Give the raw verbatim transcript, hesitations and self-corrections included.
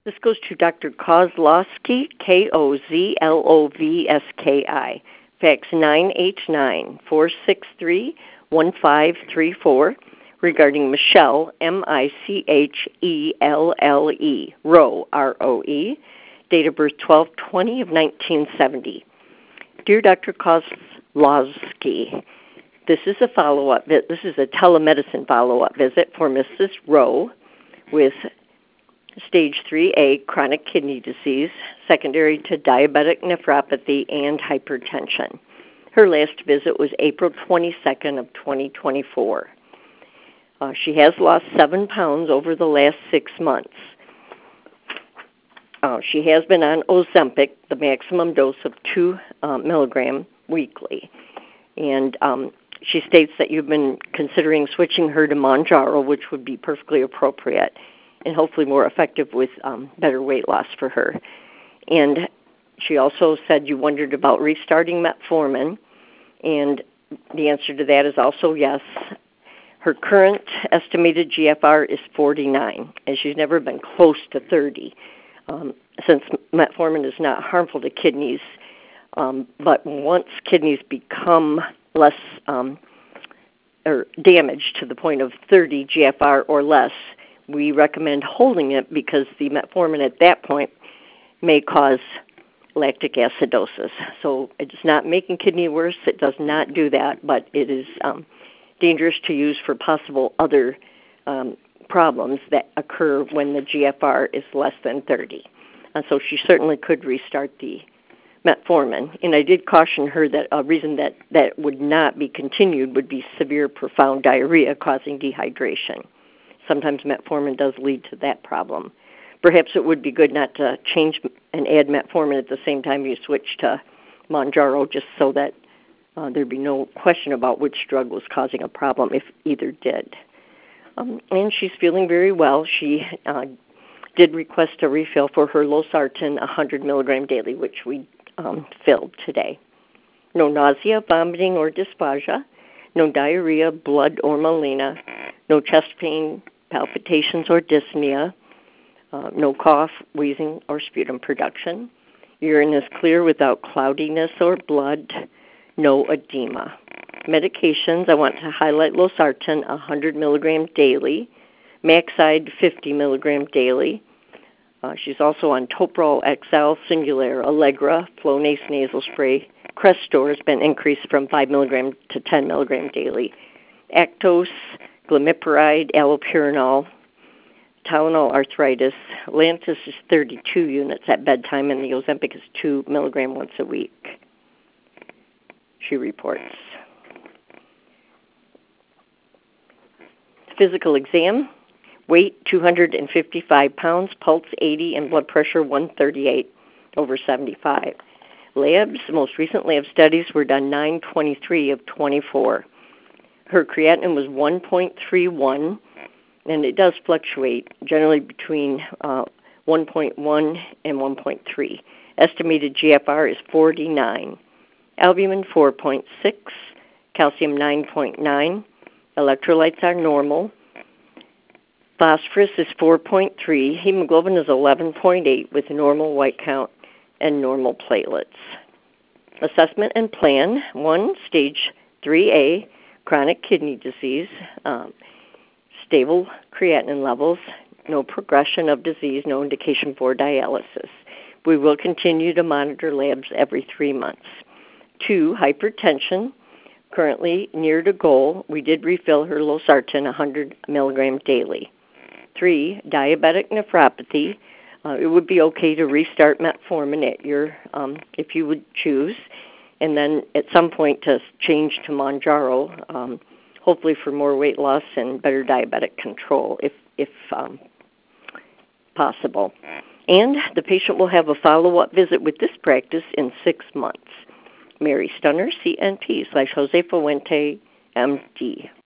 This goes to Doctor Kozlowski, K O Z L O V S K I, fax nine eight nine, four six three, one five three four, regarding Michelle, M I C H E L L E, Rowe, R O E, date of birth twelve twenty of nineteen seventy. Dear Doctor Kozlowski, this is a follow-up. This is a telemedicine follow-up visit for Missus Rowe with Stage three A chronic kidney disease, secondary to diabetic nephropathy and hypertension. Her last visit was April twenty-second of twenty twenty-four. Uh, she has lost seven pounds over the last six months. Uh, she has been on Ozempic, the maximum dose of two uh, milligram weekly. And um, she states that you've been considering switching her to Mounjaro, which would be perfectly appropriate and hopefully more effective with um, better weight loss for her. And she also said you wondered about restarting metformin, and the answer to that is also yes. Her current estimated G F R is forty-nine, and she's never been close to thirty. Um, since metformin is not harmful to kidneys, um, but once kidneys become less um, or damaged to the point of thirty G F R or less, we recommend holding it because the metformin at that point may cause lactic acidosis. So it's not making kidney worse. It does not do that, but it is um, dangerous to use for possible other um, problems that occur when the G F R is less than thirty. And so she certainly could restart the metformin. And I did caution her that a reason that that would not be continued would be severe, profound diarrhea causing dehydration. Sometimes metformin does lead to that problem. Perhaps it would be good not to change and add metformin at the same time you switch to Mounjaro, just so that uh, there'd be no question about which drug was causing a problem if either did. Um, and she's feeling very well. She uh, did request a refill for her losartan one hundred milligram daily, which we um, filled today. No nausea, vomiting, or dysphagia. No diarrhea, blood, or melena. No chest pain, palpitations, or dyspnea. Uh, no cough, wheezing, or sputum production. Urine is clear without cloudiness or blood. No edema. Medications, I want to highlight losartan one hundred milligram daily, Maxide fifty milligram daily. Uh, she's also on Toprol X L, Singulair, Allegra, Flonase nasal spray. Crestor has been increased from five milligram to ten milligram daily. Actos, glimepiride, allopurinol, Tylenol arthritis. Lantus is thirty-two units at bedtime, and the Ozempic is two milligram once a week. She reports. Physical exam, weight two hundred fifty-five pounds, pulse eighty, and blood pressure one thirty-eight over seventy-five. Labs, most recent lab studies were done nine twenty-three of twenty-four. Her creatinine was one point three one, and it does fluctuate, generally between uh, one point one and one point three. Estimated G F R is forty-nine. Albumin four point six, calcium nine point nine, electrolytes are normal. Phosphorus is four point three, hemoglobin is eleven point eight with normal white count and normal platelets. Assessment and plan, one, stage three A, chronic kidney disease, um, stable creatinine levels, no progression of disease, no indication for dialysis. We will continue to monitor labs every three months. Two, hypertension, currently near to goal. We did refill her losartan one hundred milligram daily. Three, diabetic nephropathy. Uh, it would be okay to restart metformin at your, um, if you would choose, and then at some point to change to Mounjaro, um, hopefully for more weight loss and better diabetic control, if if um, possible. And the patient will have a follow-up visit with this practice in six months. Mary Stunner, C N P slash Jose Fuente, M D.